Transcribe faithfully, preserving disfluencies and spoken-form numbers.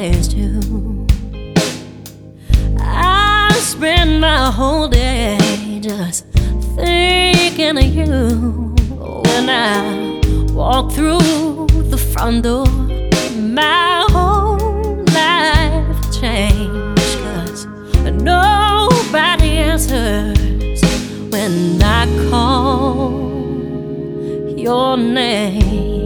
always do. I spend my whole day just thinking of you. When I walk through the front door, my whole life changed, 'cause nobody answers when I call your name.